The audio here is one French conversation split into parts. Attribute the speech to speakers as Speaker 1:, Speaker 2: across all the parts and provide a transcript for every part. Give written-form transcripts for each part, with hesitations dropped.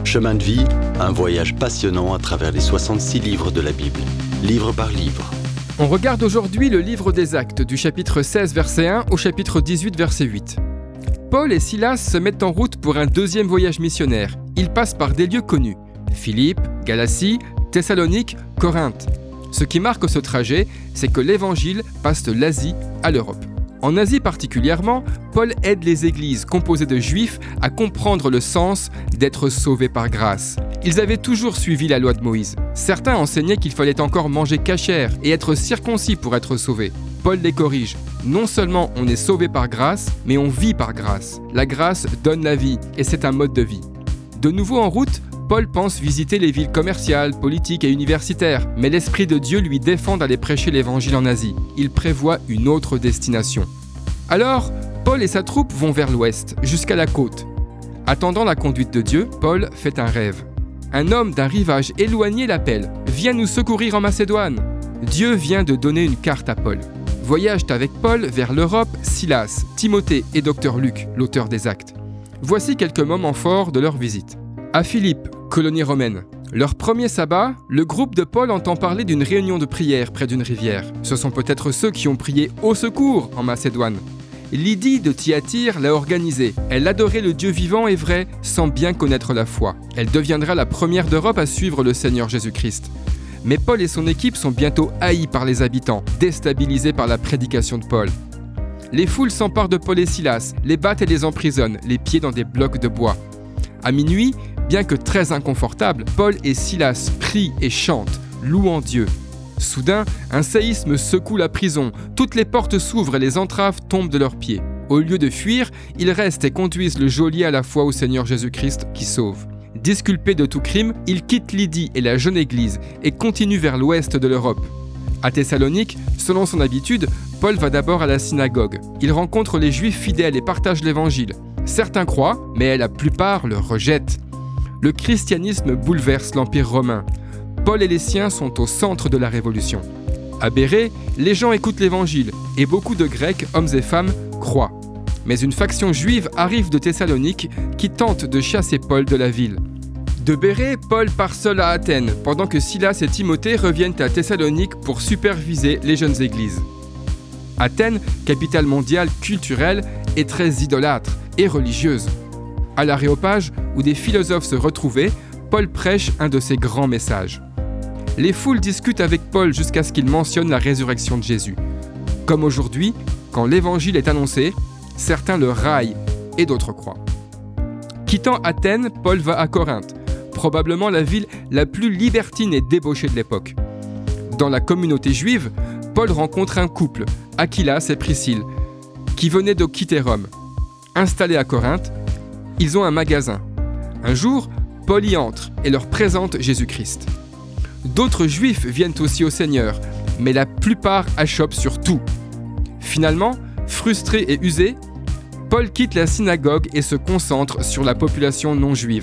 Speaker 1: Chemin de vie, un voyage passionnant à travers les 66 livres de la Bible, livre par livre.
Speaker 2: On regarde aujourd'hui le livre des Actes, du chapitre 16, verset 1 au chapitre 18, verset 8. Paul et Silas se mettent en route pour un deuxième voyage missionnaire. Ils passent par des lieux connus, Philippe, Galatie, Thessalonique, Corinthe. Ce qui marque ce trajet, c'est que l'évangile passe de l'Asie à l'Europe. En Asie particulièrement, Paul aide les églises composées de juifs à comprendre le sens d'être sauvés par grâce. Ils avaient toujours suivi la loi de Moïse. Certains enseignaient qu'il fallait encore manger cachère et être circoncis pour être sauvé. Paul les corrige. Non seulement on est sauvé par grâce, mais on vit par grâce. La grâce donne la vie et c'est un mode de vie. De nouveau en route, Paul pense visiter les villes commerciales, politiques et universitaires, mais l'Esprit de Dieu lui défend d'aller prêcher l'Évangile en Asie. Il prévoit une autre destination. Alors, Paul et sa troupe vont vers l'ouest, jusqu'à la côte. Attendant la conduite de Dieu, Paul fait un rêve. Un homme d'un rivage éloigné l'appelle « Viens nous secourir en Macédoine !» Dieu vient de donner une carte à Paul. Voyagent avec Paul vers l'Europe Silas, Timothée et Dr Luc, l'auteur des Actes. Voici quelques moments forts de leur visite. À Philippe, colonie romaine. Leur premier sabbat, le groupe de Paul entend parler d'une réunion de prière près d'une rivière. Ce sont peut-être ceux qui ont prié au secours en Macédoine. Lydie de Thyatire l'a organisée. Elle adorait le Dieu vivant et vrai sans bien connaître la foi. Elle deviendra la première d'Europe à suivre le Seigneur Jésus-Christ. Mais Paul et son équipe sont bientôt haïs par les habitants, déstabilisés par la prédication de Paul. Les foules s'emparent de Paul et Silas, les battent et les emprisonnent, les pieds dans des blocs de bois. À minuit, bien que très inconfortables, Paul et Silas prient et chantent, louant Dieu. Soudain, un séisme secoue la prison, toutes les portes s'ouvrent et les entraves tombent de leurs pieds. Au lieu de fuir, ils restent et conduisent le geôlier à la foi au Seigneur Jésus-Christ qui sauve. Disculpés de tout crime, ils quittent Lydie et la jeune église et continuent vers l'ouest de l'Europe. À Thessalonique, selon son habitude, Paul va d'abord à la synagogue. Il rencontre les juifs fidèles et partage l'évangile. Certains croient, mais la plupart le rejettent. Le christianisme bouleverse l'Empire romain. Paul et les siens sont au centre de la révolution. À Bérée, les gens écoutent l'évangile et beaucoup de Grecs, hommes et femmes, croient. Mais une faction juive arrive de Thessalonique qui tente de chasser Paul de la ville. De Bérée, Paul part seul à Athènes, pendant que Silas et Timothée reviennent à Thessalonique pour superviser les jeunes églises. Athènes, capitale mondiale culturelle, est très idolâtre et religieuse. À l'Aréopage, où des philosophes se retrouvaient, Paul prêche un de ses grands messages. Les foules discutent avec Paul jusqu'à ce qu'il mentionne la résurrection de Jésus. Comme aujourd'hui, quand l'évangile est annoncé, certains le raillent et d'autres croient. Quittant Athènes, Paul va à Corinthe, probablement la ville la plus libertine et débauchée de l'époque. Dans la communauté juive, Paul rencontre un couple, Aquilas et Priscille, qui venaient de quitter Rome. Installés à Corinthe, ils ont un magasin. Un jour, Paul y entre et leur présente Jésus-Christ. D'autres juifs viennent aussi au Seigneur, mais la plupart achoppent sur tout. Finalement, frustré et usé, Paul quitte la synagogue et se concentre sur la population non juive.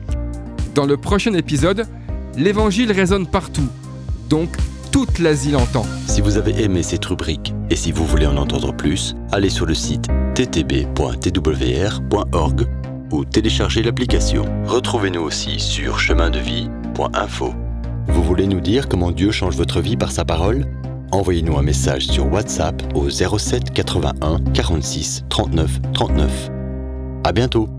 Speaker 2: Dans le prochain épisode, l'évangile résonne partout, donc toute l'Asie l'entend.
Speaker 1: Si vous avez aimé cette rubrique et si vous voulez en entendre plus, allez sur le site ttb.twr.org ou téléchargez l'application. Retrouvez-nous aussi sur chemindevie.info. Vous voulez nous dire comment Dieu change votre vie par sa parole ? Envoyez-nous un message sur WhatsApp au 07 81 46 39 39. À bientôt.